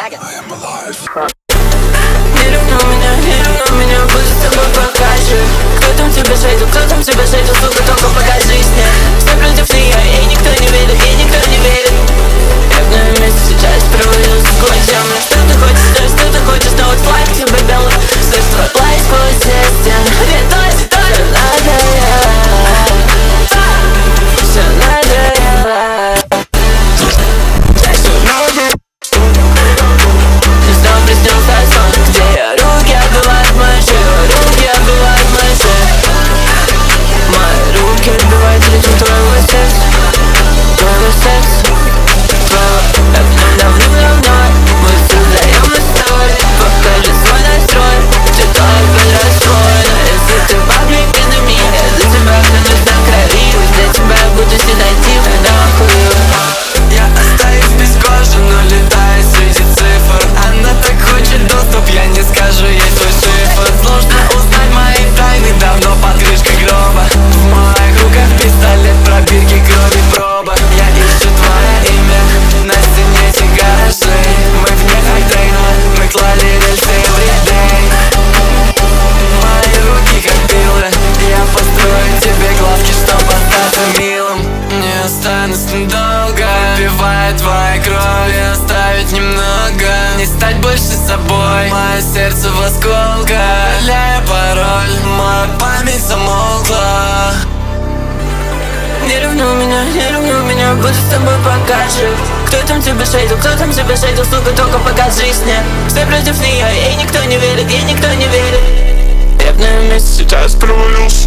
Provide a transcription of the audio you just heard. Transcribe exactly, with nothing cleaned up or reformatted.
Не ревнуй меня, не ревнуй меня, буду с тобой покажу. Кто там тебя шейдил, кто там тебя шейдил, сука, только покажись мне. Все против меня, и никто не верит, и никто не верит. Я вместе сейчас провалился сквозь землю. Что ты хочешь, что, что ты хочешь, но вот флаг тебе белый. Слышь, твой плащ сквозь все стены. Мне тоже, тоже надоело. Все надоело. Приснился сон, где руки отбивают мои шеи, руки отбивают мои шеи. Мои руки отбивают ритм твоего сердца, твоего сердца, твоего. Я в нем давно-давно, мы создаем историю. Покажи свой настрой, ты только расстроена. Если ты паблик на меня, я за тебя клянусь на крови. Для тебя буду седатив, нахуй. Я остаюсь без кожи, но летаю среди цифр. Она так хочет доступ, я не скажу ей свой шифр. Сложно узнать мои тайны, давно под крышкой гроба. В моих руках пистолет, пробирки, крови, проба. Я ищу твое имя на стене этих гаражей. Мы вне хайтейна, мы клали рельсы everyday. Мои руки как пилы, я построю тебе глазки, чтоб остаться милым. Не останусь надолго, убивает твоей крови, оставить немного. Не стать больше собой, мое сердце в осколках. Ляю пароль, моя память замолкла. Не ревнуй меня, не ревнуй меня, буду с тобой покажу. Кто там тебя шейдил, кто там тебя шейдил, сука, только покажись мне. Все против нее, ей никто не верит, ей никто не верит. Я в нем месте сейчас провалился.